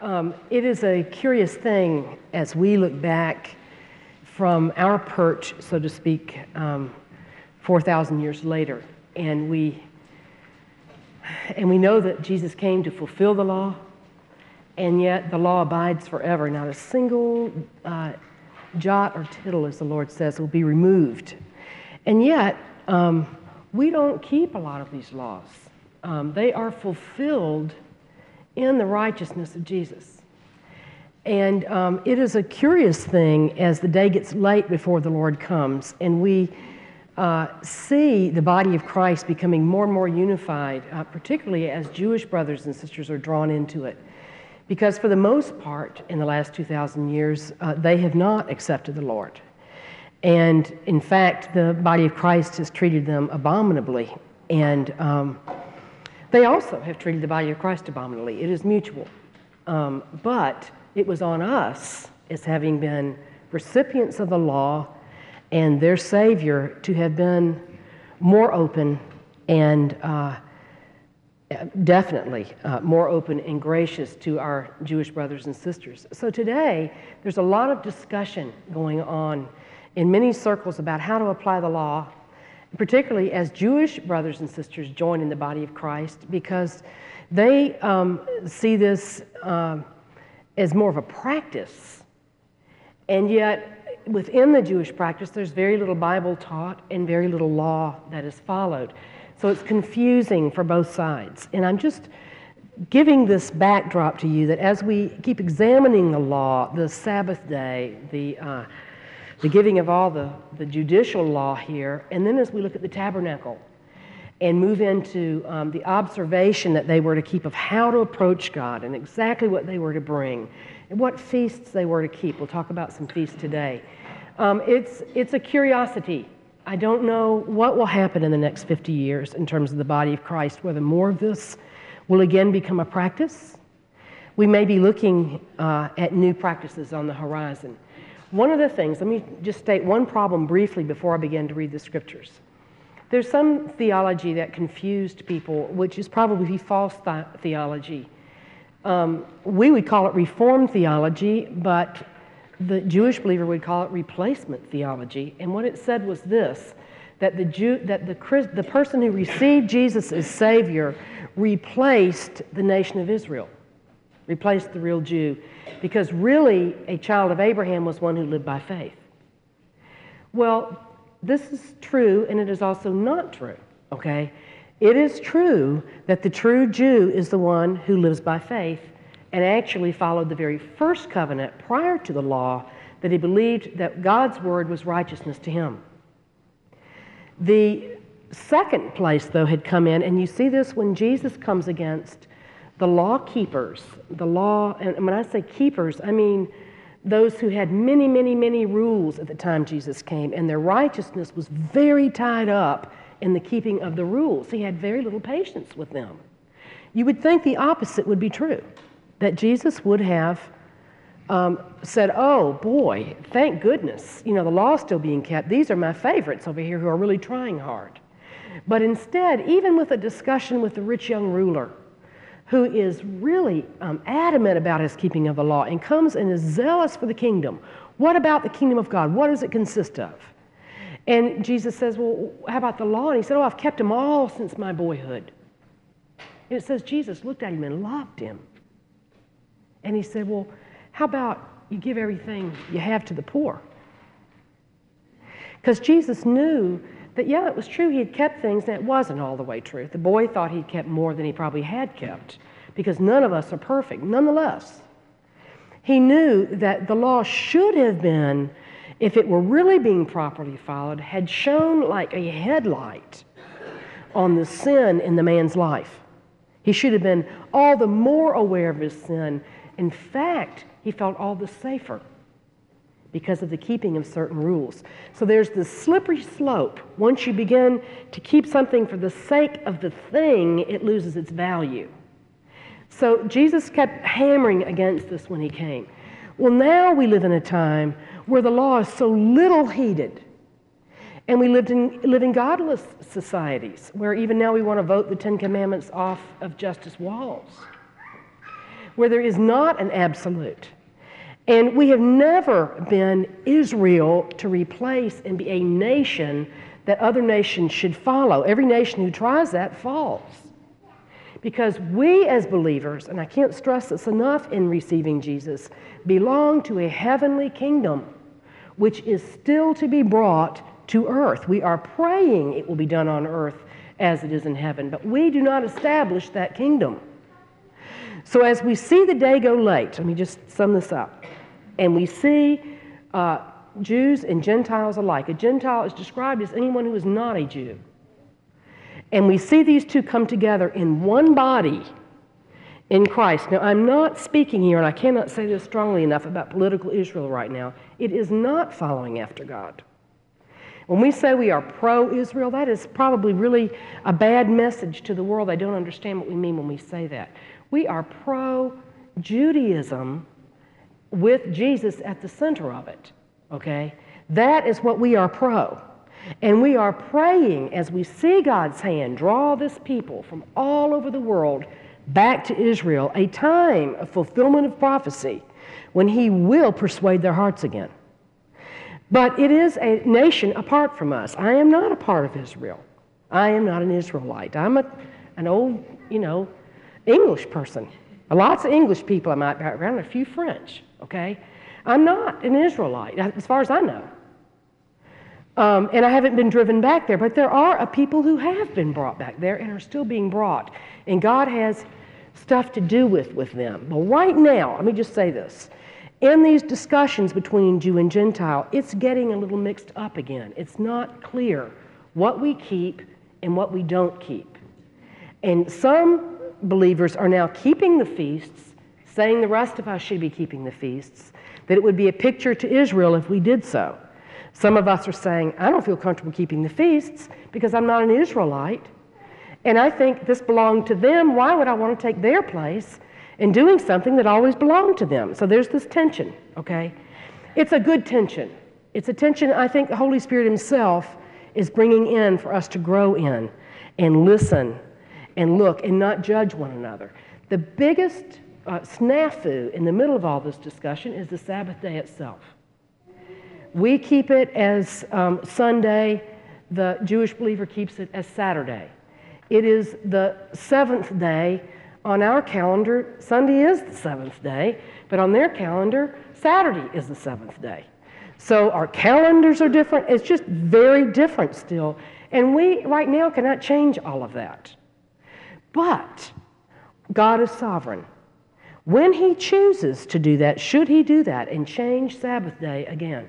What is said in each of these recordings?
It is a curious thing as we look back from our perch, so to speak, 4,000 years later, and we know that Jesus came to fulfill the law, and yet the law abides forever. Not a single jot or tittle, as the Lord says, will be removed. And yet, we don't keep a lot of these laws. They are fulfilled in the righteousness of Jesus. And it is a curious thing as the day gets late before the Lord comes, and we see the body of Christ becoming more and more unified, particularly as Jewish brothers and sisters are drawn into it. Because for the most part, in the last 2,000 years, they have not accepted the Lord. And in fact, the body of Christ has treated them abominably. And they also have treated the body of Christ abominably. It is mutual. But it was on us, as having been recipients of the law and their Savior, to have been more open and definitely more open and gracious to our Jewish brothers and sisters. So today, there's a lot of discussion going on in many circles about how to apply the law, particularly as Jewish brothers and sisters join in the body of Christ, because they see this as more of a practice. And yet, within the Jewish practice, there's very little Bible taught and very little law that is followed. So it's confusing for both sides. And I'm just giving this backdrop to you that as we keep examining the law, the Sabbath day, the giving of all the judicial law here, and then as we look at the tabernacle and move into the observation that they were to keep of how to approach God and exactly what they were to bring and what feasts they were to keep. We'll talk about some feasts today. It's a curiosity. I don't know what will happen in the next 50 years in terms of the body of Christ, whether more of this will again become a practice. We may be looking at new practices on the horizon. One of the things, let me just state one problem briefly before I begin to read the scriptures. There's some theology that confused people, which is probably false theology. We would call it Reformed theology, but the Jewish believer would call it replacement theology. And what it said was this, that the person who received Jesus as Savior replaced the nation of Israel, replaced the real Jew, because really a child of Abraham was one who lived by faith. Well, this is true, and it is also not true, okay? It is true that the true Jew is the one who lives by faith and actually followed the very first covenant prior to the law, that he believed that God's word was righteousness to him. The second place, though, had come in, and you see this when Jesus comes against the law keepers, the law, and when I say keepers, I mean those who had many, many, many rules at the time Jesus came, and their righteousness was very tied up in the keeping of the rules. He had very little patience with them. You would think the opposite would be true, that Jesus would have said, oh boy, thank goodness, the law's still being kept. These are my favorites over here who are really trying hard. But instead, even with a discussion with the rich young ruler, who is really adamant about his keeping of the law and comes and is zealous for the kingdom. What about the kingdom of God? What does it consist of? And Jesus says, well, how about the law? And he said, oh, I've kept them all since my boyhood. And it says Jesus looked at him and loved him. And he said, well, how about you give everything you have to the poor? Because Jesus knew that, yeah, it was true he had kept things, and it wasn't all the way true. The boy thought he'd kept more than he probably had kept, because none of us are perfect. Nonetheless, he knew that the law should have been, if it were really being properly followed, had shone like a headlight on the sin in the man's life. He should have been all the more aware of his sin. In fact, he felt all the safer because of the keeping of certain rules. So there's this slippery slope. Once you begin to keep something for the sake of the thing, it loses its value. So Jesus kept hammering against this when he came. Well, now we live in a time where the law is so little heeded. And we live in godless societies, where even now we want to vote the Ten Commandments off of justice walls. where there is not an absolute. And we have never been Israel to replace and be a nation that other nations should follow. Every nation who tries that falls. Because we as believers, and I can't stress this enough in receiving Jesus, belong to a heavenly kingdom which is still to be brought to earth. We are praying it will be done on earth as it is in heaven, but we do not establish that kingdom. So as we see the day go late, let me just sum this up, and we see Jews and Gentiles alike. A Gentile is described as anyone who is not a Jew. And we see these two come together in one body in Christ. Now, I'm not speaking here, and I cannot say this strongly enough about political Israel right now. It is not following after God. When we say we are pro-Israel, that is probably really a bad message to the world. They don't understand what we mean when we say that. We are pro-Judaism with Jesus at the center of it, okay? That is what we are pro. And we are praying as we see God's hand draw this people from all over the world back to Israel, a time of fulfillment of prophecy when He will persuade their hearts again. But it is a nation apart from us. I am not a part of Israel. I am not an Israelite. I'm an old, English person. Lots of English people in my background, a few French, okay? I'm not an Israelite, as far as I know. And I haven't been driven back there, but there are a people who have been brought back there and are still being brought. And God has stuff to do with them. Well, right now, let me just say this. In these discussions between Jew and Gentile, it's getting a little mixed up again. It's not clear what we keep and what we don't keep. And some believers are now keeping the feasts, saying the rest of us should be keeping the feasts, that it would be a picture to Israel if we did so. Some of us are saying, I don't feel comfortable keeping the feasts because I'm not an Israelite, and I think this belonged to them. Why would I want to take their place in doing something that always belonged to them? So there's this tension, okay? It's a good tension. It's a tension I think the Holy Spirit Himself is bringing in for us to grow in and listen and look and not judge one another. The biggest snafu in the middle of all this discussion is the Sabbath day itself. We keep it as Sunday. The Jewish believer keeps it as Saturday. It is the seventh day. On our calendar, Sunday is the seventh day, but on their calendar, Saturday is the seventh day. So our calendars are different. It's just very different still. And we, right now, cannot change all of that. But God is sovereign. When He chooses to do that, should He do that and change Sabbath day again?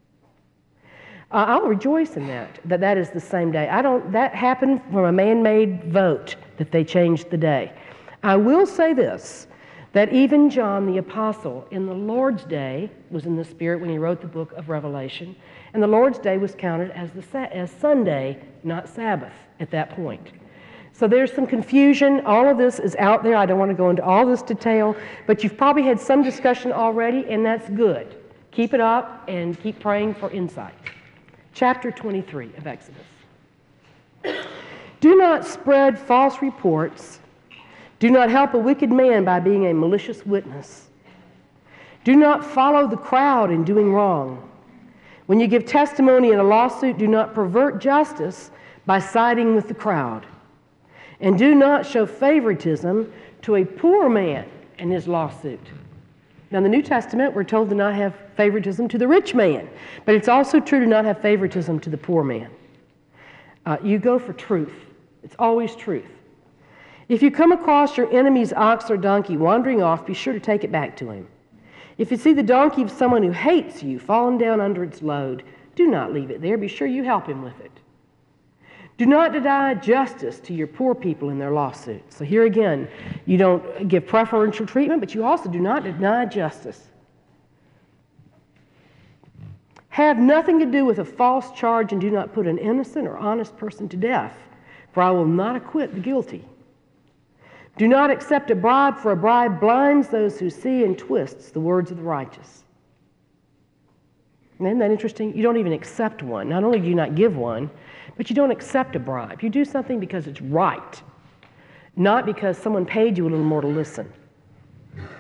I'll rejoice in that is the same day. That happened from a man-made vote that they changed the day. I will say this, that even John the Apostle in the Lord's Day was in the Spirit when he wrote the book of Revelation, and the Lord's Day was counted as Sunday, not Sabbath at that point. So there's some confusion. All of this is out there. I don't want to go into all this detail, but you've probably had some discussion already, and that's good. Keep it up and keep praying for insight. Chapter 23 of Exodus. Do not spread false reports. Do not help a wicked man by being a malicious witness. Do not follow the crowd in doing wrong. When you give testimony in a lawsuit, do not pervert justice by siding with the crowd. And do not show favoritism to a poor man in his lawsuit. Now, in the New Testament, we're told to not have favoritism to the rich man, but it's also true to not have favoritism to the poor man. You go for truth. It's always truth. If you come across your enemy's ox or donkey wandering off, be sure to take it back to him. If you see the donkey of someone who hates you falling down under its load, do not leave it there. Be sure you help him with it. Do not deny justice to your poor people in their lawsuits. So here again, you don't give preferential treatment, but you also do not deny justice. Have nothing to do with a false charge and do not put an innocent or honest person to death, for I will not acquit the guilty. Do not accept a bribe, for a bribe blinds those who see and twists the words of the righteous. Isn't that interesting? You don't even accept one. Not only do you not give one, but you don't accept a bribe. You do something because it's right, not because someone paid you a little more to listen.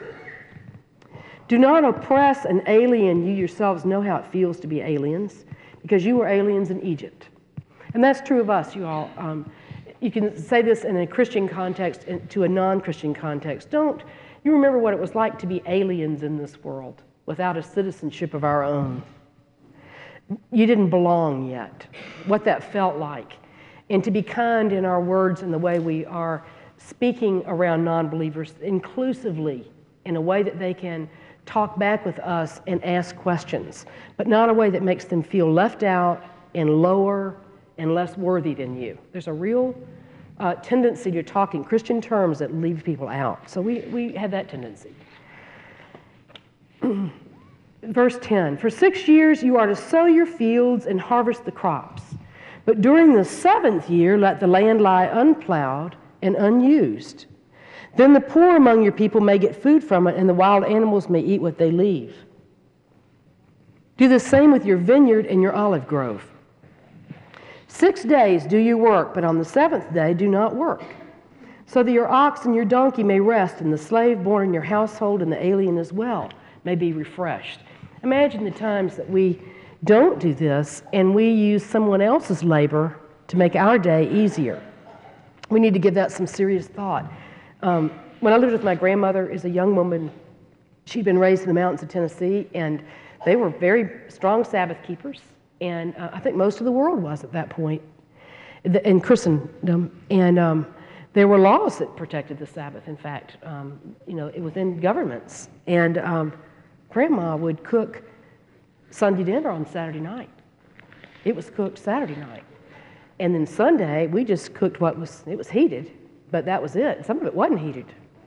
Do not oppress an alien. You yourselves know how it feels to be aliens, because you were aliens in Egypt. And that's true of us, you all. You can say this in a Christian context to a non-Christian context. Don't you remember what it was like to be aliens in this world without a citizenship of our own? You didn't belong yet, what that felt like. And to be kind in our words and the way we are speaking around non-believers inclusively in a way that they can talk back with us and ask questions, but not a way that makes them feel left out and lower and less worthy than you. There's a real tendency to talk in Christian terms that leave people out. So we have that tendency. Verse 10, for 6 years you are to sow your fields and harvest the crops. But during the 7th year, let the land lie unplowed and unused. Then the poor among your people may get food from it, and the wild animals may eat what they leave. Do the same with your vineyard and your olive grove. 6 days do your work, but on the 7th day do not work, so that your ox and your donkey may rest, and the slave born in your household and the alien as well may be refreshed. Imagine the times that we don't do this and we use someone else's labor to make our day easier. We need to give that some serious thought. When I lived with my grandmother as a young woman, she'd been raised in the mountains of Tennessee, and they were very strong Sabbath keepers, and I think most of the world was at that point in Christendom. And there were laws that protected the Sabbath, in fact, within governments. And Grandma would cook Sunday dinner on Saturday night. It was cooked Saturday night. And then Sunday, we just cooked it was heated, but that was it. Some of it wasn't heated.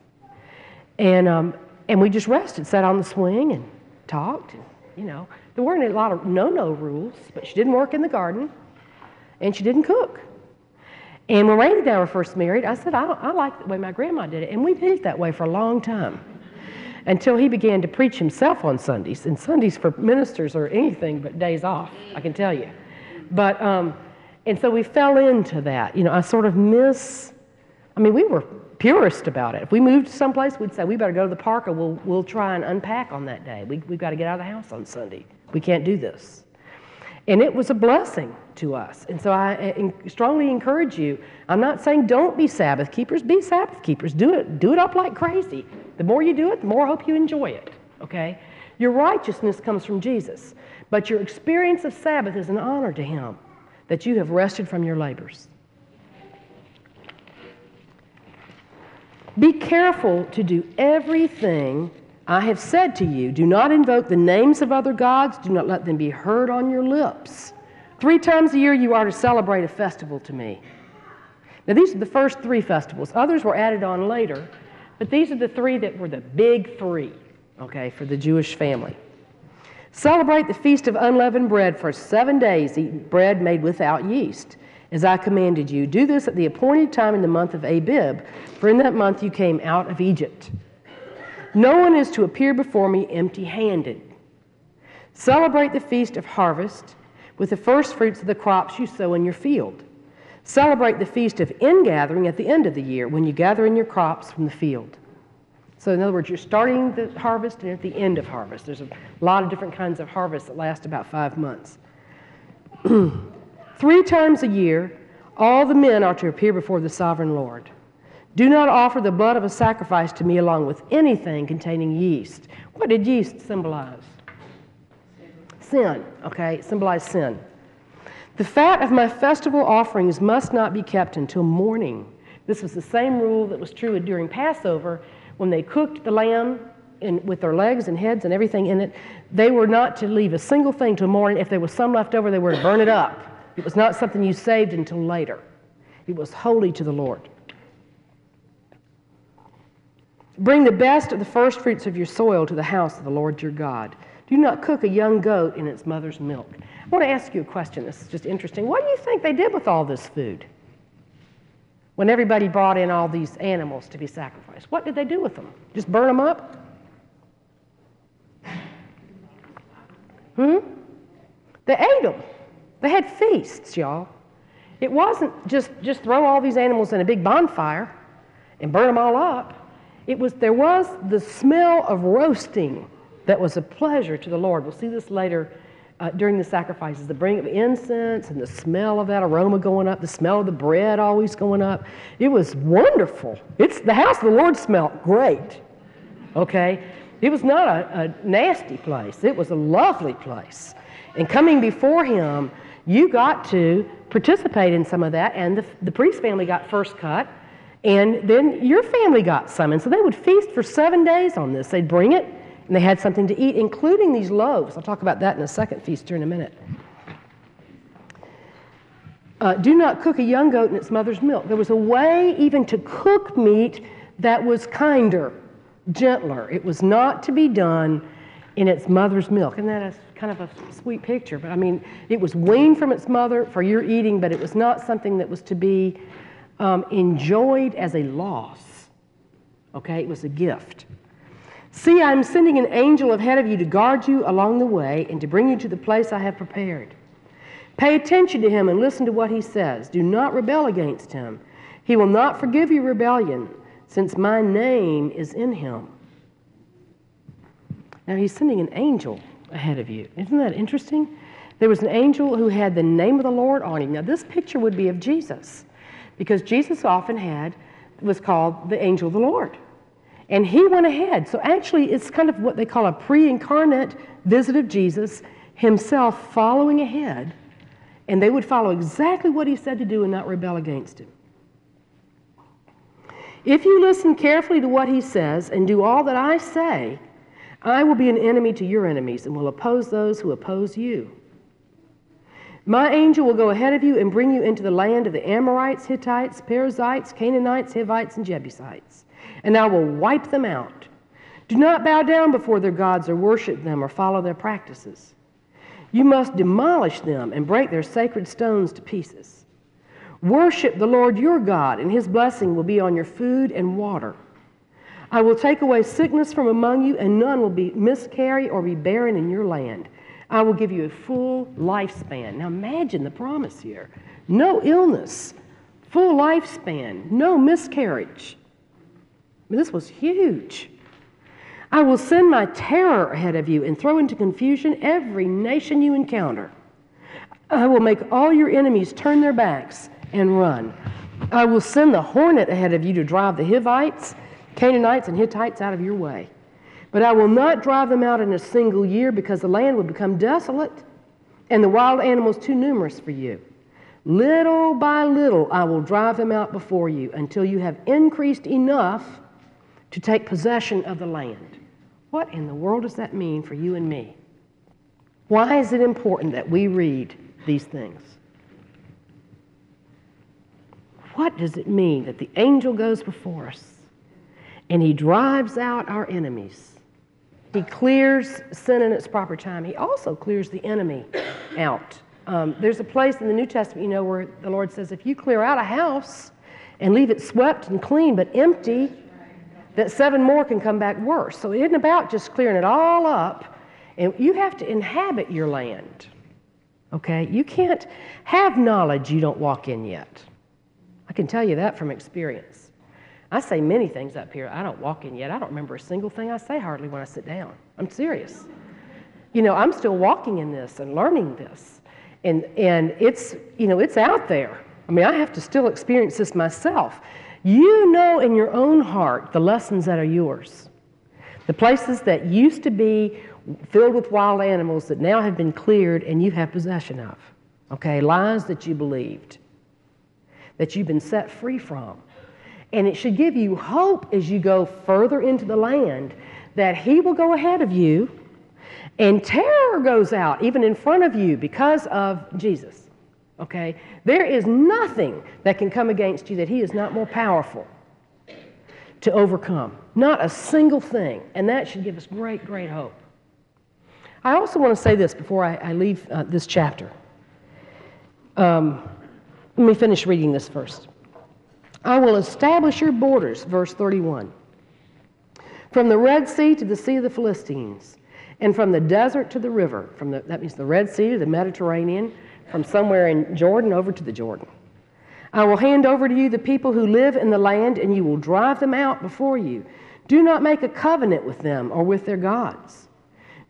And we just rested, sat on the swing and talked. And, there weren't a lot of no-no rules, but she didn't work in the garden, and she didn't cook. And when Randy and I were first married, I said, I like the way my grandma did it. And we did it that way for a long time, until he began to preach himself on Sundays. And Sundays for ministers are anything but days off, I can tell you. But, and so we fell into that. I sort of we were purist about it. If we moved someplace, we'd say, we better go to the park, or we'll try and unpack on that day. We've got to get out of the house on Sunday. We can't do this. And it was a blessing to us. And so I strongly encourage you. I'm not saying don't be Sabbath keepers. Be Sabbath keepers. Do it up like crazy. The more you do it, the more I hope you enjoy it, okay? Your righteousness comes from Jesus, but your experience of Sabbath is an honor to Him, that you have rested from your labors. Be careful to do everything I have said to you. Do not invoke the names of other gods. Do not let them be heard on your lips. 3 times a year you are to celebrate a festival to me. Now these are the first 3 festivals. Others were added on later, but these are the 3 that were the big 3, okay, for the Jewish family. Celebrate the Feast of Unleavened Bread for 7 days. Eat bread made without yeast, as I commanded you. Do this at the appointed time in the month of Abib, for in that month you came out of Egypt. No one is to appear before me empty-handed. Celebrate the Feast of Harvest with the first fruits of the crops you sow in your field. Celebrate the Feast of Ingathering at the end of the year, when you gather in your crops from the field. So in other words, you're starting the harvest and at the end of harvest. There's a lot of different kinds of harvests that last about 5 months. 3 times a year, all the men are to appear before the sovereign Lord. Do not offer the blood of a sacrifice to me along with anything containing yeast. What did yeast symbolize? Sin, okay? It symbolized sin. The fat of my festival offerings must not be kept until morning. This was the same rule that was true during Passover. When they cooked the lamb with their legs and heads and everything in it, they were not to leave a single thing till morning. If there was some left over, they were to burn it up. It was not something you saved until later. It was holy to the Lord. Bring the best of the first fruits of your soil to the house of the Lord your God. Do not cook a young goat in its mother's milk. I want to ask you a question. This is just interesting. What do you think they did with all this food? When everybody brought in all these animals to be sacrificed, what did they do with them? Just burn them up? They ate them. They had feasts, y'all. It wasn't just throw all these animals in a big bonfire and burn them all up. There was the smell of roasting that was a pleasure to the Lord. We'll see this later during the sacrifices, the bringing of incense and the smell of that aroma going up, the smell of the bread always going up. It was wonderful. The house of the Lord smelled great, okay? It was not a nasty place. It was a lovely place. And coming before him, you got to participate in some of that, and the priest family got first cut, and then your family got some. And so they would feast for 7 days on this. They'd bring it, and they had something to eat, including these loaves. I'll talk about that in a second feast here in a minute. Do not cook a young goat in its mother's milk. There was a way even to cook meat that was kinder, gentler. It was not to be done in its mother's milk. And that is kind of a sweet picture. But I mean, it was weaned from its mother for your eating, but it was not something that was to be enjoyed as a loss. Okay, it was a gift. See, I'm sending an angel ahead of you to guard you along the way and to bring you to the place I have prepared. Pay attention to him and listen to what he says. Do not rebel against him. He will not forgive your rebellion, since my name is in him. Now, he's sending an angel ahead of you. Isn't that interesting? There was an angel who had the name of the Lord on him. Now, this picture would be of Jesus, because Jesus often was called the angel of the Lord. And he went ahead. So actually, it's kind of what they call a pre-incarnate visit of Jesus, himself following ahead, and they would follow exactly what he said to do and not rebel against him. If you listen carefully to what he says and do all that I say, I will be an enemy to your enemies and will oppose those who oppose you. My angel will go ahead of you and bring you into the land of the Amorites, Hittites, Perizzites, Canaanites, Hivites, and Jebusites, and I will wipe them out. Do not bow down before their gods or worship them or follow their practices. You must demolish them and break their sacred stones to pieces. Worship the Lord your God, and his blessing will be on your food and water. I will take away sickness from among you, and none will miscarry or be barren in your land. I will give you a full lifespan. Now imagine the promise here. No illness, full lifespan, no miscarriage. I mean, this was huge. I will send my terror ahead of you and throw into confusion every nation you encounter. I will make all your enemies turn their backs and run. I will send the hornet ahead of you to drive the Hivites, Canaanites, and Hittites out of your way. But I will not drive them out in a single year, because the land will become desolate and the wild animals too numerous for you. Little by little I will drive them out before you until you have increased enough to take possession of the land. What in the world does that mean for you and me? Why is it important that we read these things? What does it mean that the angel goes before us and he drives out our enemies? He clears sin in its proper time. He also clears the enemy out. There's a place in the New Testament, where the Lord says, if you clear out a house and leave it swept and clean but empty, that 7 more can come back worse. So it isn't about just clearing it all up. And you have to inhabit your land. Okay? You can't have knowledge you don't walk in yet. I can tell you that from experience. I say many things up here I don't walk in yet. I don't remember a single thing I say hardly when I sit down. I'm serious. I'm still walking in this and learning this. And it's, it's out there. I mean, I have to still experience this myself. You know in your own heart the lessons that are yours. The places that used to be filled with wild animals that now have been cleared and you have possession of. Okay, lies that you believed, that you've been set free from. And it should give you hope as you go further into the land that he will go ahead of you, and terror goes out even in front of you because of Jesus. Okay? There is nothing that can come against you that he is not more powerful to overcome. Not a single thing. And that should give us great, great hope. I also want to say this before I leave this chapter. Let me finish reading this first. I will establish your borders, verse 31, from the Red Sea to the Sea of the Philistines, and from the desert to the river, that means the Red Sea to the Mediterranean, from somewhere in Jordan over to the Jordan. I will hand over to you the people who live in the land, and you will drive them out before you. Do not make a covenant with them or with their gods.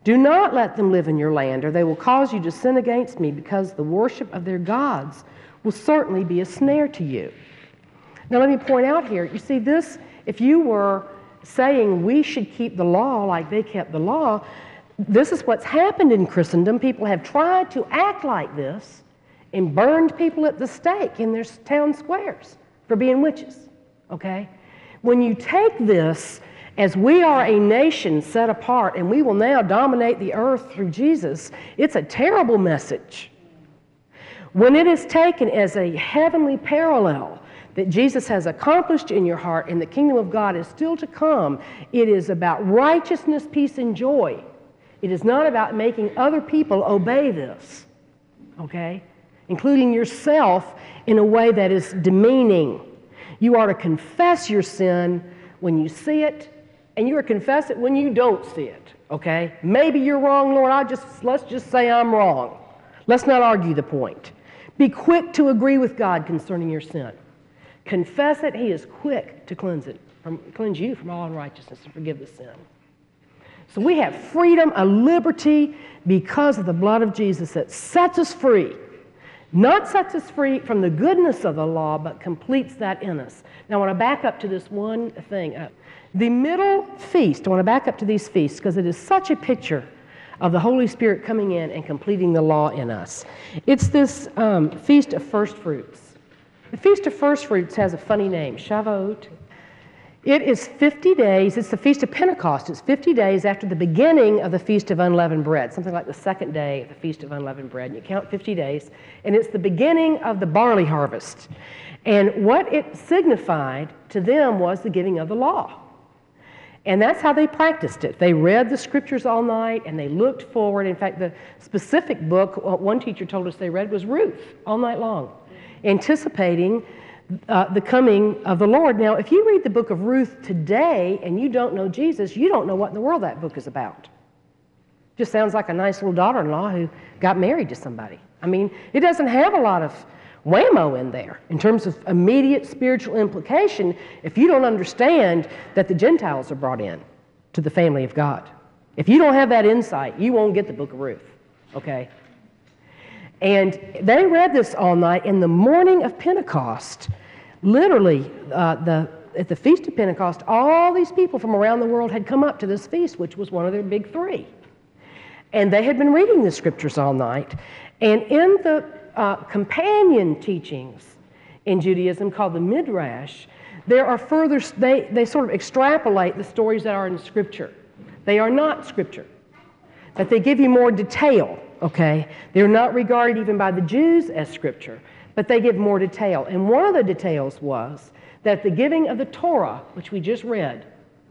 Do not let them live in your land, or they will cause you to sin against me, because the worship of their gods will certainly be a snare to you. Now let me point out here, you see this, if you were saying we should keep the law like they kept the law, this is what's happened in Christendom. People have tried to act like this and burned people at the stake in their town squares for being witches, okay? When you take this as we are a nation set apart and we will now dominate the earth through Jesus, it's a terrible message. When it is taken as a heavenly parallel that Jesus has accomplished in your heart and the kingdom of God is still to come, it is about righteousness, peace, and joy. It is not about making other people obey this, okay? Including yourself in a way that is demeaning. You are to confess your sin when you see it, and you are to confess it when you don't see it, okay? Maybe you're wrong, Lord. Let's just say I'm wrong. Let's not argue the point. Be quick to agree with God concerning your sin. Confess it. He is quick to cleanse you from all unrighteousness and forgive the sin. So we have freedom, a liberty because of the blood of Jesus that sets us free. Not sets us free from the goodness of the law, but completes that in us. Now I want to back up to this one thing. The middle feast, I want to back up to these feasts because it is such a picture of the Holy Spirit coming in and completing the law in us. It's this Feast of First Fruits. The Feast of First Fruits has a funny name, Shavuot. It is 50 days, it's the Feast of Pentecost. It's 50 days after the beginning of the Feast of Unleavened Bread, something like the second day of the Feast of Unleavened Bread. And you count 50 days, and it's the beginning of the barley harvest. And what it signified to them was the giving of the law. And that's how they practiced it. They read the scriptures all night, and they looked forward. In fact, the specific book one teacher told us they read was Ruth all night long, anticipating the coming of the Lord. Now, if you read the book of Ruth today and you don't know Jesus, you don't know what in the world that book is about. Just sounds like a nice little daughter-in-law who got married to somebody. I mean, it doesn't have a lot of whammo in there in terms of immediate spiritual implication if you don't understand that the Gentiles are brought in to the family of God. If you don't have that insight, you won't get the book of Ruth, okay? And they read this all night. In the morning of Pentecost, literally, at the Feast of Pentecost, all these people from around the world had come up to this feast, which was one of their big three. And they had been reading the scriptures all night. And in the companion teachings in Judaism called the Midrash, there are further, they sort of extrapolate the stories that are in Scripture. They are not Scripture, but they give you more detail, okay? They're not regarded even by the Jews as Scripture, but they give more detail. And one of the details was that the giving of the Torah, which we just read,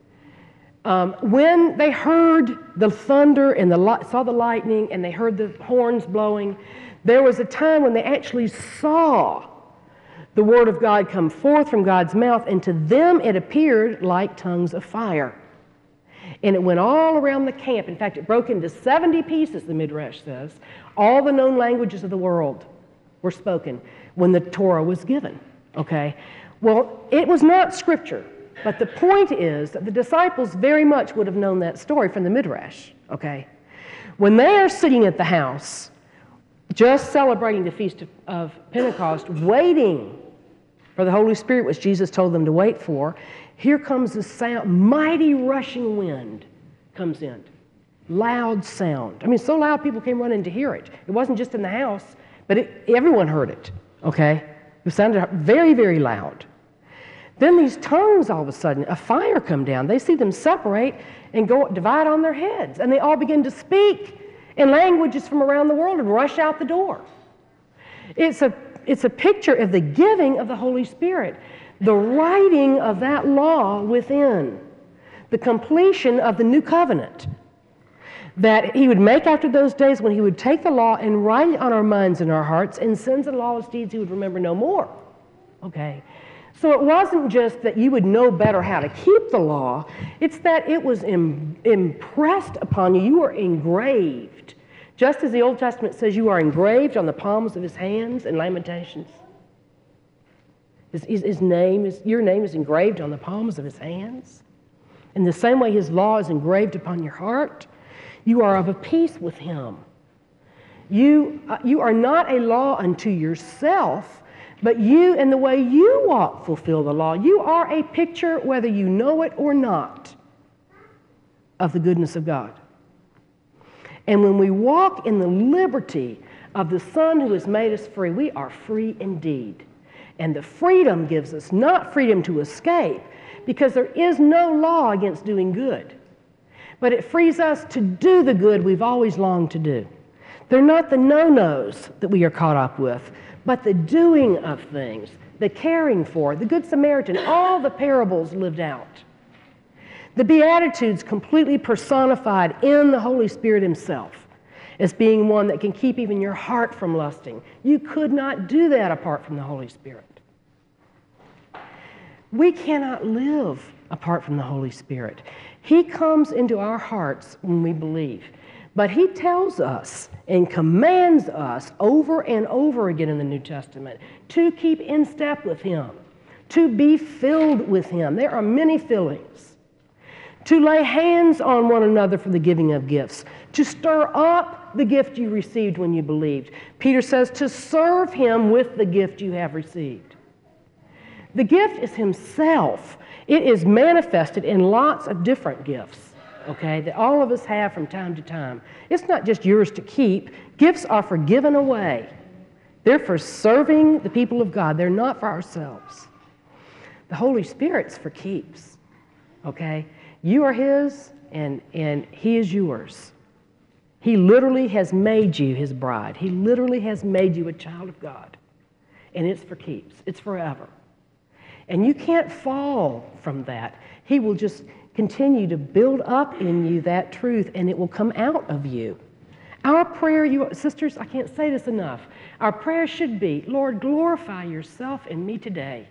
when they heard the thunder and saw the lightning and they heard the horns blowing, there was a time when they actually saw the Word of God come forth from God's mouth, and to them it appeared like tongues of fire. And it went all around the camp. In fact, it broke into 70 pieces, the Midrash says. All the known languages of the world were spoken when the Torah was given, okay? Well, it was not Scripture, but the point is that the disciples very much would have known that story from the Midrash, okay? When they are sitting at the house, just celebrating the Feast of Pentecost, waiting for the Holy Spirit, which Jesus told them to wait for, here comes the sound, mighty rushing wind comes in. Loud sound. I mean, so loud people came running to hear it. It wasn't just in the house, but everyone heard it, okay? It sounded very, very loud. Then these tongues, all of a sudden, a fire come down. They see them separate and go divide on their heads, and they all begin to speak in languages from around the world and rush out the door. It's a picture of the giving of the Holy Spirit, the writing of that law within, the completion of the new covenant that he would make after those days when he would take the law and write it on our minds and our hearts, and sins and lawless deeds he would remember no more. Okay? So it wasn't just that you would know better how to keep the law, it's that it was impressed upon you. You were engraved. Just as the Old Testament says you are engraved on the palms of his hands in Lamentations. Your name is engraved on the palms of his hands. In the same way his law is engraved upon your heart. You are of a piece with him. You are not a law unto yourself, but you and the way you walk fulfill the law. You are a picture, whether you know it or not, of the goodness of God. And when we walk in the liberty of the Son who has made us free, we are free indeed. And the freedom gives us not freedom to escape, because there is no law against doing good, but it frees us to do the good we've always longed to do. They're not the no-nos that we are caught up with, but the doing of things, the caring for, the Good Samaritan, all the parables lived out. The Beatitudes completely personified in the Holy Spirit himself as being one that can keep even your heart from lusting. You could not do that apart from the Holy Spirit. We cannot live apart from the Holy Spirit. He comes into our hearts when we believe. But he tells us and commands us over and over again in the New Testament to keep in step with him, to be filled with him. There are many fillings. To lay hands on one another for the giving of gifts, to stir up the gift you received when you believed. Peter says to serve him with the gift you have received. The gift is himself. It is manifested in lots of different gifts, okay, that all of us have from time to time. It's not just yours to keep. Gifts are for giving away. They're for serving the people of God. They're not for ourselves. The Holy Spirit's for keeps, okay? You are his, and he is yours. He literally has made you his bride. He literally has made you a child of God. And it's for keeps. It's forever. And you can't fall from that. He will just continue to build up in you that truth, and it will come out of you. Our prayer, you sisters, I can't say this enough. Our prayer should be, Lord, glorify yourself in me today.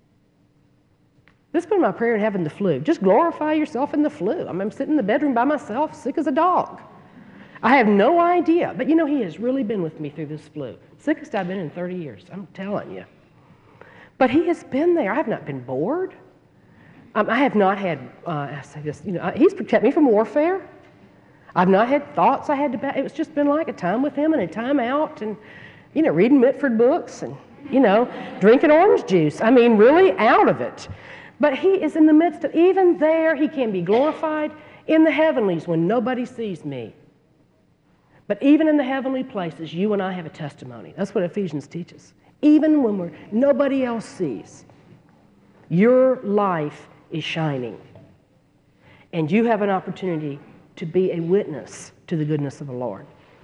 This has been my prayer in having the flu. Just glorify yourself in the flu. I'm sitting in the bedroom by myself, sick as a dog. I have no idea. But you know, he has really been with me through this flu. Sickest I've been in 30 years, I'm telling you. But he has been there. I have not been bored. I have not had, I say this, he's protected me from warfare. I've not had thoughts I had to, it's just been like a time with him and a time out and, reading Mitford books and, drinking orange juice. Really out of it. But he is in the midst of, even there, he can be glorified in the heavenlies when nobody sees me. But even in the heavenly places, you and I have a testimony. That's what Ephesians teaches. Even when nobody else sees, your life is shining. And you have an opportunity to be a witness to the goodness of the Lord.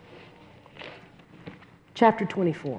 Chapter 24.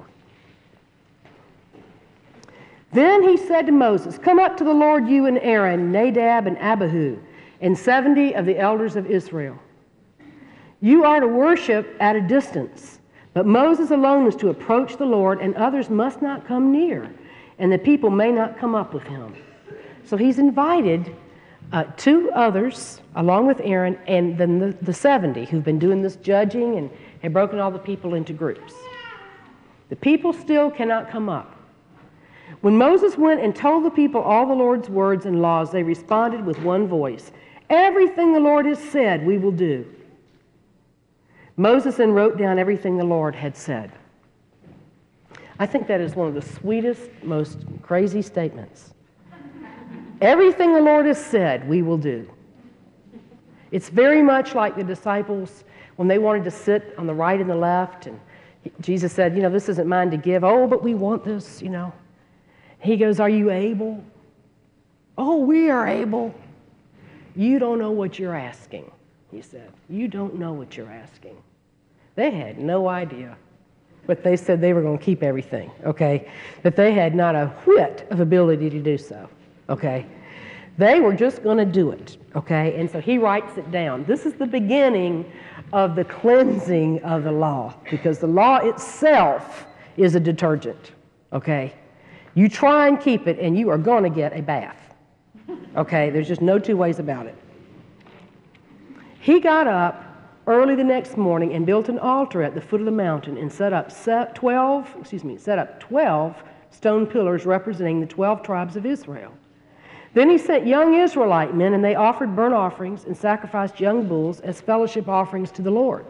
Then he said to Moses, "Come up to the Lord, you and Aaron, Nadab and Abihu, and 70 of the elders of Israel. You are to worship at a distance, but Moses alone is to approach the Lord, and others must not come near, and the people may not come up with him." So he's invited 2 others, along with Aaron, and then the 70 who've been doing this judging and have broken all the people into groups. The people still cannot come up. When Moses went and told the people all the Lord's words and laws, they responded with one voice, "Everything the Lord has said, we will do." Moses then wrote down everything the Lord had said. I think that is one of the sweetest, most crazy statements. Everything the Lord has said, we will do. It's very much like the disciples when they wanted to sit on the right and the left, and Jesus said, this isn't mine to give. Oh, but we want this, He goes, "Are you able?" "Oh, we are able." "You don't know what you're asking," he said. "You don't know what you're asking." They had no idea. But they said they were going to keep everything, okay? That they had not a whit of ability to do so, okay? They were just going to do it, okay? And so he writes it down. This is the beginning of the cleansing of the law, because the law itself is a detergent, okay? You try and keep it, and you are going to get a bath, okay? There's just no two ways about it. He got up early the next morning and built an altar at the foot of the mountain and set up 12 stone pillars representing the 12 tribes of Israel. Then he sent young Israelite men, and they offered burnt offerings and sacrificed young bulls as fellowship offerings to the Lord.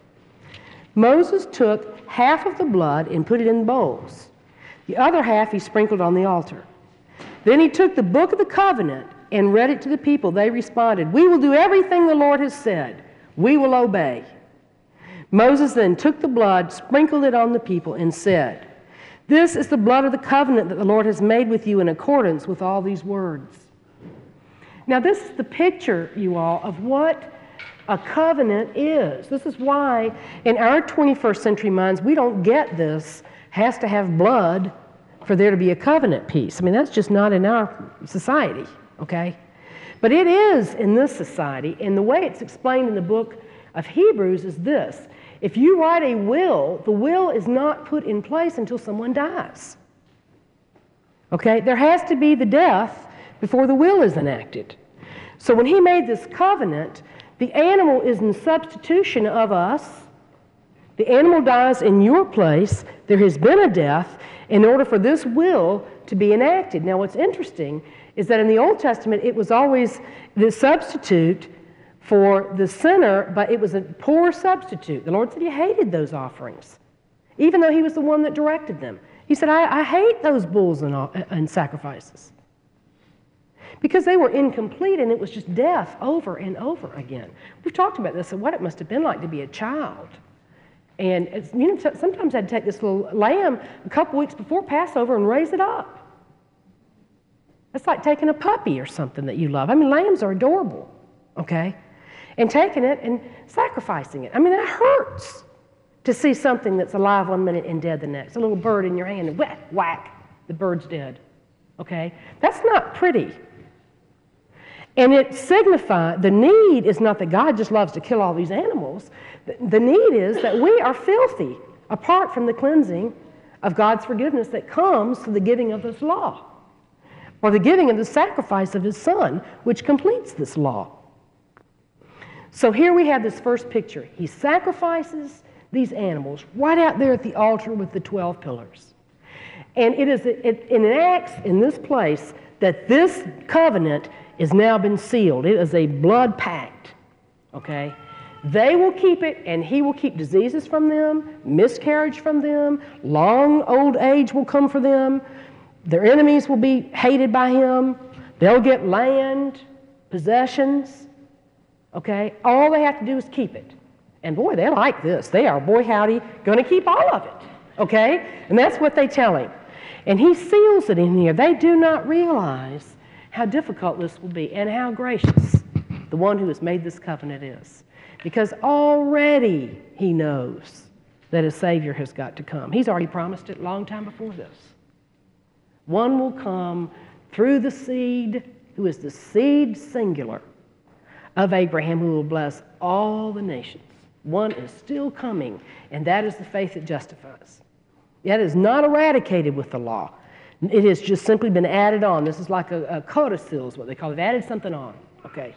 Moses took half of the blood and put it in bowls. The other half he sprinkled on the altar. Then he took the book of the covenant and read it to the people. They responded, "We will do everything the Lord has said. We will obey." Moses then took the blood, sprinkled it on the people, and said, "This is the blood of the covenant that the Lord has made with you in accordance with all these words." Now, this is the picture, you all, of what a covenant is. This is why, in our 21st century minds, we don't get this, has to have blood for there to be a covenant piece. I mean, that's just not in our society, okay? But it is in this society, and the way it's explained in the book of Hebrews is this. If you write a will, the will is not put in place until someone dies. Okay? There has to be the death before the will is enacted. So when he made this covenant, the animal is in substitution of us. The animal dies in your place. There has been a death in order for this will to be enacted. Now, what's interesting is that in the Old Testament, it was always the substitute for the sinner, but it was a poor substitute. The Lord said he hated those offerings, even though he was the one that directed them. He said, I hate those bulls and sacrifices, because they were incomplete, and it was just death over and over again. We've talked about this, and what it must have been like to be a child. And sometimes I'd take this little lamb a couple weeks before Passover and raise it up. It's like taking a puppy or something that you love. I mean, lambs are adorable, okay? And taking it and sacrificing it. I mean, that hurts to see something that's alive one minute and dead the next. A little bird in your hand, and whack, whack, the bird's dead, okay? That's not pretty. And it signifies, the need is not that God just loves to kill all these animals. The need is that we are filthy apart from the cleansing of God's forgiveness that comes through the giving of this law, or the giving of the sacrifice of his Son, which completes this law. So here we have this first picture. He sacrifices these animals right out there at the altar with the 12 pillars. And it enacts in this place that this covenant has now been sealed. It is a blood pact, okay? They will keep it, and he will keep diseases from them, miscarriage from them, long old age will come for them, their enemies will be hated by him, they'll get land, possessions, okay? All they have to do is keep it. And boy, they like this. They are, boy howdy, going to keep all of it, okay? And that's what they tell him. And he seals it in here. They do not realize how difficult this will be and how gracious the one who has made this covenant is. Because already he knows that a Savior has got to come. He's already promised it a long time before this. One will come through the seed, who is the seed singular of Abraham, who will bless all the nations. One is still coming, and that is the faith that justifies. That is not eradicated with the law. It has just simply been added on. This is like a codicil is what they call it. They've added something on, okay?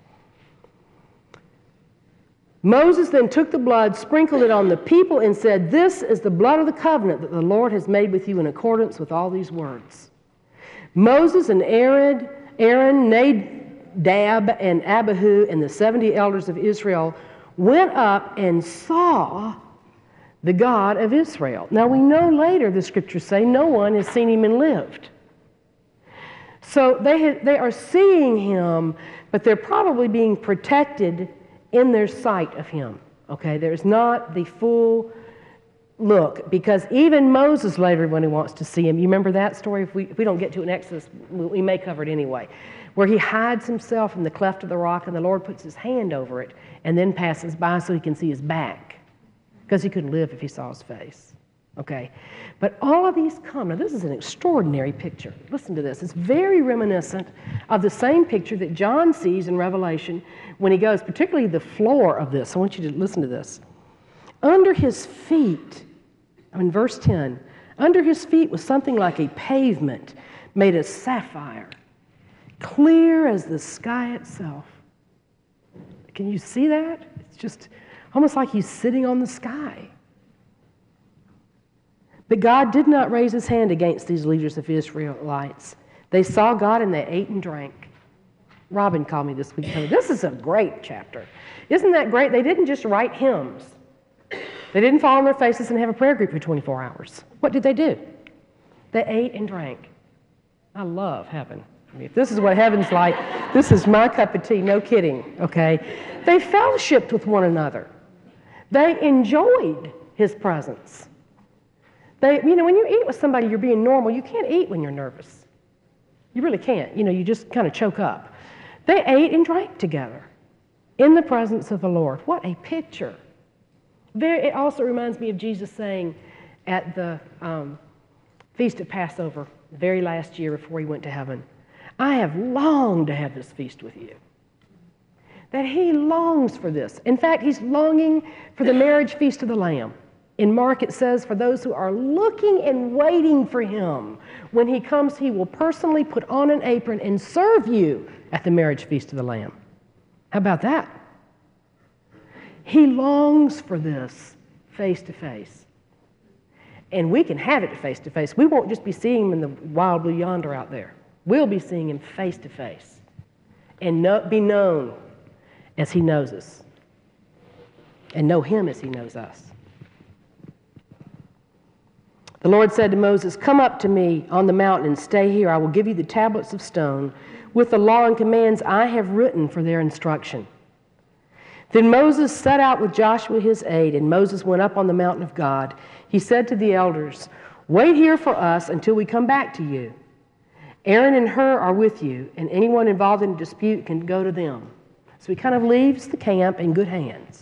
Moses then took the blood, sprinkled it on the people, and said, "This is the blood of the covenant that the Lord has made with you in accordance with all these words." Moses and Aaron, Nadab, and Abihu, and the 70 elders of Israel went up and saw the God of Israel. Now we know later, the scriptures say, no one has seen him and lived. So they are seeing him, but they're probably being protected in their sight of him. Okay, there's not the full look, because even Moses later, when he wants to see him, you remember that story? If we don't get to it in Exodus, we may cover it anyway, where he hides himself in the cleft of the rock and the Lord puts his hand over it and then passes by so he can see his back, because he couldn't live if he saw his face. Okay, but all of these come. Now this is an extraordinary picture. Listen to this. It's very reminiscent of the same picture that John sees in Revelation when he goes, particularly the floor of this. I want you to listen to this. Under his feet, in verse 10, under his feet was something like a pavement made of sapphire, clear as the sky itself. Can you see that? It's just almost like he's sitting on the sky. But God did not raise his hand against these leaders of Israelites. They saw God and they ate and drank. Robin called me this week. This is a great chapter. Isn't that great? They didn't just write hymns. They didn't fall on their faces and have a prayer group for 24 hours. What did they do? They ate and drank. I love heaven. I mean, if this is what heaven's like, this is my cup of tea, no kidding, okay? They fellowshiped with one another. They enjoyed his presence. When you eat with somebody, you're being normal. You can't eat when you're nervous. You really can't. You just kind of choke up. They ate and drank together in the presence of the Lord. What a picture. It also reminds me of Jesus saying at the Feast of Passover, the very last year before he went to heaven, I have longed to have this feast with you. That he longs for this. In fact, he's longing for the marriage feast of the Lamb. In Mark, it says, for those who are looking and waiting for him, when he comes, he will personally put on an apron and serve you at the marriage feast of the Lamb. How about that? He longs for this face to face. And we can have it face to face. We won't just be seeing him in the wild blue yonder out there. We'll be seeing him face to face and be known as he knows us and know him as he knows us. The Lord said to Moses, come up to me on the mountain and stay here. I will give you the tablets of stone with the law and commands I have written for their instruction. Then Moses set out with Joshua his aide, and Moses went up on the mountain of God. He said to the elders, wait here for us until we come back to you. Aaron and Hur are with you, and anyone involved in a dispute can go to them. So he kind of leaves the camp in good hands.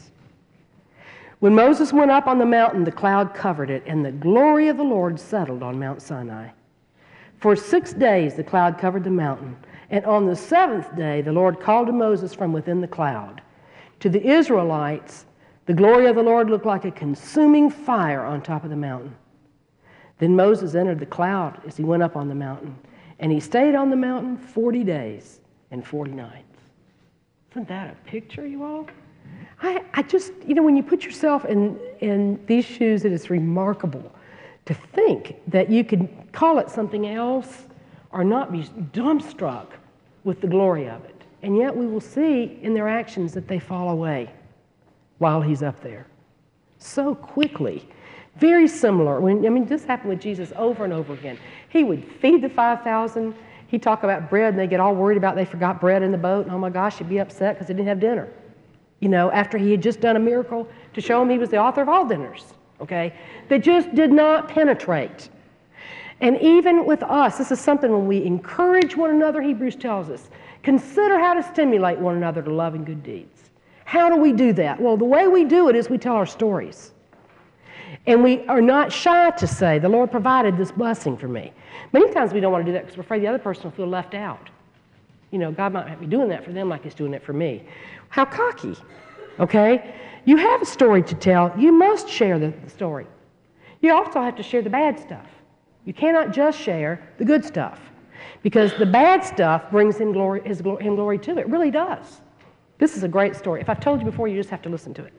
When Moses went up on the mountain, the cloud covered it, and the glory of the Lord settled on Mount Sinai. For 6 days the cloud covered the mountain, and on the 7th day the Lord called to Moses from within the cloud. To the Israelites, the glory of the Lord looked like a consuming fire on top of the mountain. Then Moses entered the cloud as he went up on the mountain, and he stayed on the mountain 40 days and 40 nights. Isn't that a picture, you all? I just, when you put yourself in these shoes, it is remarkable to think that you could call it something else or not be dumbstruck with the glory of it. And yet we will see in their actions that they fall away while he's up there. So quickly. Very similar. This happened with Jesus over and over again. He would feed the 5,000. He'd talk about bread, and they get all worried about they forgot bread in the boat. And oh my gosh, he'd be upset because they didn't have dinner. After he had just done a miracle to show him he was the author of all dinners, okay? They just did not penetrate. And even with us, this is something when we encourage one another, Hebrews tells us, consider how to stimulate one another to love and good deeds. How do we do that? Well, the way we do it is we tell our stories. And we are not shy to say, the Lord provided this blessing for me. Many times we don't want to do that because we're afraid the other person will feel left out. God might be doing that for them like he's doing it for me. How cocky, okay? You have a story to tell. You must share the story. You also have to share the bad stuff. You cannot just share the good stuff because the bad stuff brings him glory too. It really does. This is a great story. If I've told you before, you just have to listen to it.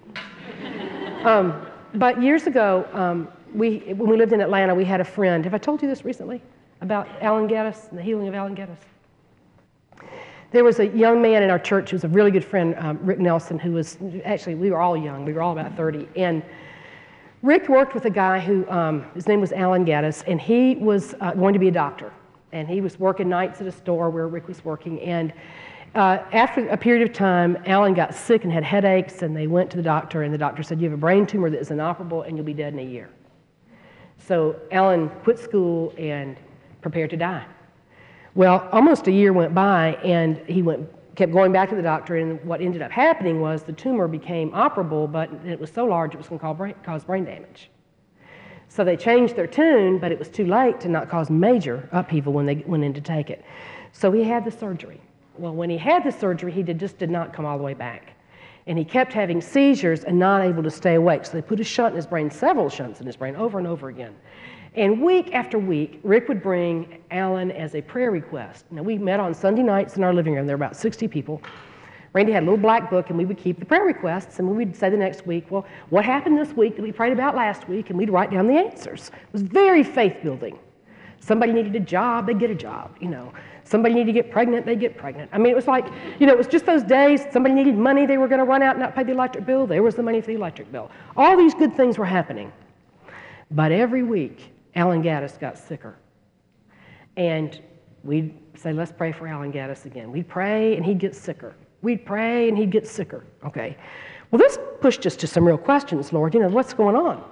But years ago, when we lived in Atlanta, we had a friend. Have I told you this recently about Alan Geddes and the healing of Alan Geddes? There was a young man in our church who was a really good friend, Rick Nelson, who was, actually, we were all young. We were all about 30. And Rick worked with a guy who, his name was Alan Geddes, and he was going to be a doctor. And he was working nights at a store where Rick was working. And after a period of time, Alan got sick and had headaches, and they went to the doctor, and the doctor said, you have a brain tumor that is inoperable, and you'll be dead in a year. So Alan quit school and prepared to die. Well, almost a year went by, and he kept going back to the doctor, and what ended up happening was the tumor became operable, but it was so large it was going to cause brain damage. So they changed their tune, but it was too late to not cause major upheaval when they went in to take it. So he had the surgery. Well, when he had the surgery, he just did not come all the way back. And he kept having seizures and not able to stay awake. So they put a shunt in his brain, several shunts in his brain, over and over again. And week after week, Rick would bring Alan as a prayer request. Now, we met on Sunday nights in our living room. There were about 60 people. Randy had a little black book, and we would keep the prayer requests, and we'd say the next week, well, what happened this week that we prayed about last week, and we'd write down the answers. It was very faith-building. Somebody needed a job, they'd get a job, Somebody needed to get pregnant, they'd get pregnant. I mean, it was like, it was just those days. Somebody needed money, they were going to run out and not pay the electric bill. There was the money for the electric bill. All these good things were happening. But every week, Alan Gaddis got sicker. And we'd say, let's pray for Alan Gaddis again. We'd pray and he'd get sicker. We'd pray and he'd get sicker. Okay. Well, this pushed us to some real questions, Lord. What's going on?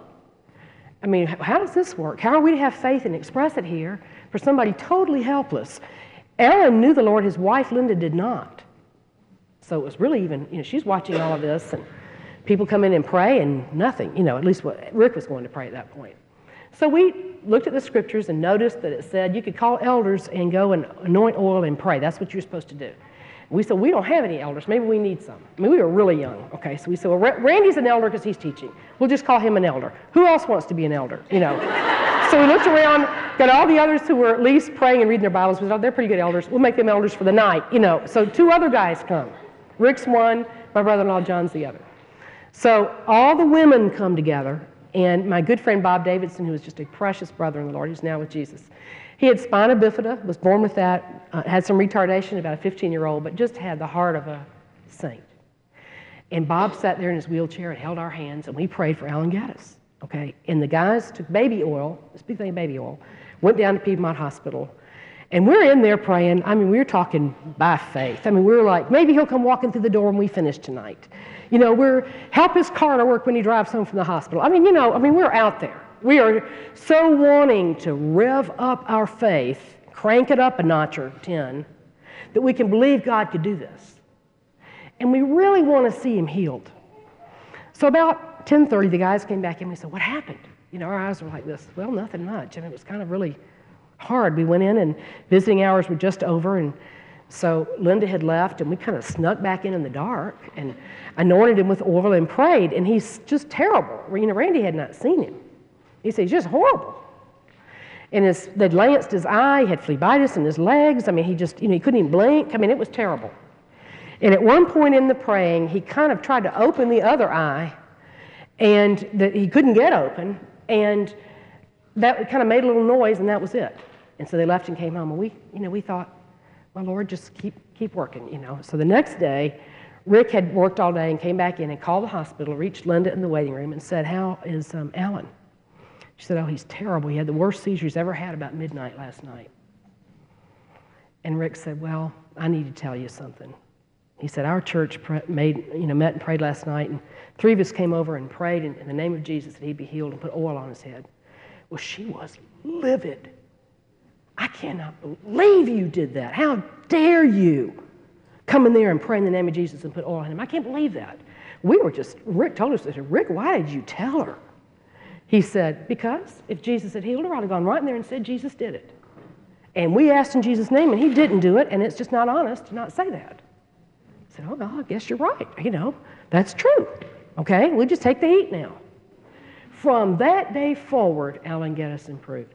I mean, how does this work? How are we to have faith and express it here for somebody totally helpless? Alan knew the Lord. His wife, Linda, did not. So it was really even, she's watching all of this, and people come in and pray, and nothing, at least what Rick was going to pray at that point. So we looked at the scriptures and noticed that it said you could call elders and go and anoint oil and pray. That's what you're supposed to do. We said, we don't have any elders. Maybe we need some. I mean, we were really young. Okay, so we said, well, Randy's an elder because he's teaching. We'll just call him an elder. Who else wants to be an elder? So we looked around, got all the others who were at least praying and reading their Bibles. We said, oh, they're pretty good elders. We'll make them elders for the night. So 2 other guys come. Rick's one, my brother-in-law John's the other. So all the women come together, and my good friend Bob Davidson, who was just a precious brother in the Lord, he's now with Jesus. He had spina bifida, was born with that, had some retardation, about a 15-year-old, but just had the heart of a saint. And Bob sat there in his wheelchair and held our hands, and we prayed for Alan Gaddis, okay? And the guys took baby oil, this big thing of baby oil, went down to Piedmont Hospital, and we're in there praying. I mean, we were talking by faith. I mean, we were like, maybe he'll come walking through the door when we finish tonight. We're help his car to work when he drives home from the hospital. I mean, we're out there. We are so wanting to rev up our faith, crank it up a notch or 10, that we can believe God could do this. And we really want to see him healed. So about 10:30, the guys came back in and we said, what happened? Our eyes were like this. Well, nothing much. I mean, it was kind of really hard. We went in and visiting hours were just over, and so Linda had left, and we kind of snuck back in the dark and anointed him with oil and prayed, and he's just terrible. Randy had not seen him. He said, he's just horrible. And they'd lanced his eye, he had phlebitis in his legs. I mean, he just, he couldn't even blink. I mean, it was terrible. And at one point in the praying, he kind of tried to open the other eye, and he couldn't get open, and that kind of made a little noise, and that was it. And so they left and came home, and we thought, well, Lord, just keep working, So the next day, Rick had worked all day and came back in and called the hospital, reached Linda in the waiting room, and said, how is Alan? She said, oh, he's terrible. He had the worst seizure he's ever had about midnight last night. And Rick said, well, I need to tell you something. He said, our church met and prayed last night, and 3 of us came over and prayed in the name of Jesus that he'd be healed and put oil on his head. Well, she was livid. I cannot believe you did that. How dare you come in there and pray in the name of Jesus and put oil on him? I can't believe that. Rick told us, Rick, why did you tell her? He said, because if Jesus had healed her, I'd have gone right in there and said Jesus did it. And we asked in Jesus' name, and he didn't do it, and it's just not honest to not say that. I said, oh, well, I guess you're right. That's true. Okay, we'll just take the heat now. From that day forward, Alan Gaddis improved.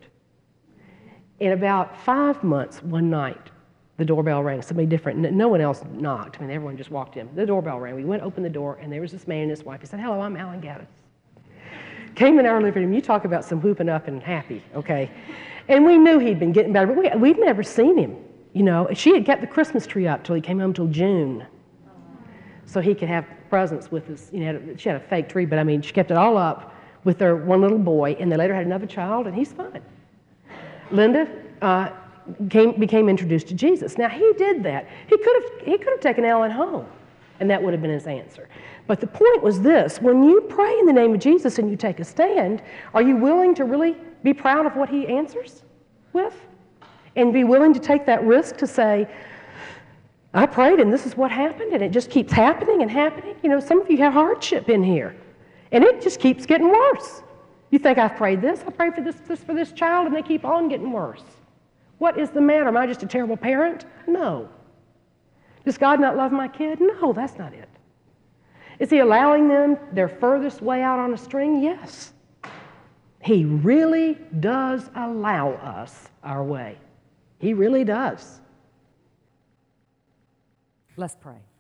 In about 5 months, one night, the doorbell rang. Somebody different. No one else knocked. I mean, everyone just walked in. The doorbell rang. We went, opened the door, and there was this man and his wife. He said, hello, I'm Alan Gaddis. Came in our living room. You talk about some whooping up and happy, okay? And we knew he'd been getting better, but we'd never seen him, She had kept the Christmas tree up till he came home till June, so he could have presents with us. She had a fake tree, but she kept it all up with their one little boy, and they later had another child, and he's fine. Linda became introduced to Jesus. Now, he did that. He could have taken Alan home, and that would have been his answer. But the point was this: when you pray in the name of Jesus and you take a stand, are you willing to really be proud of what he answers with? And be willing to take that risk to say, I prayed and this is what happened, and it just keeps happening and happening. Some of you have hardship in here, and it just keeps getting worse. You think, I've prayed this, I prayed for this child, and they keep on getting worse. What is the matter? Am I just a terrible parent? No. Does God not love my kid? No, that's not it. Is he allowing them their furthest way out on a string? Yes. He really does allow us our way. He really does. Let's pray.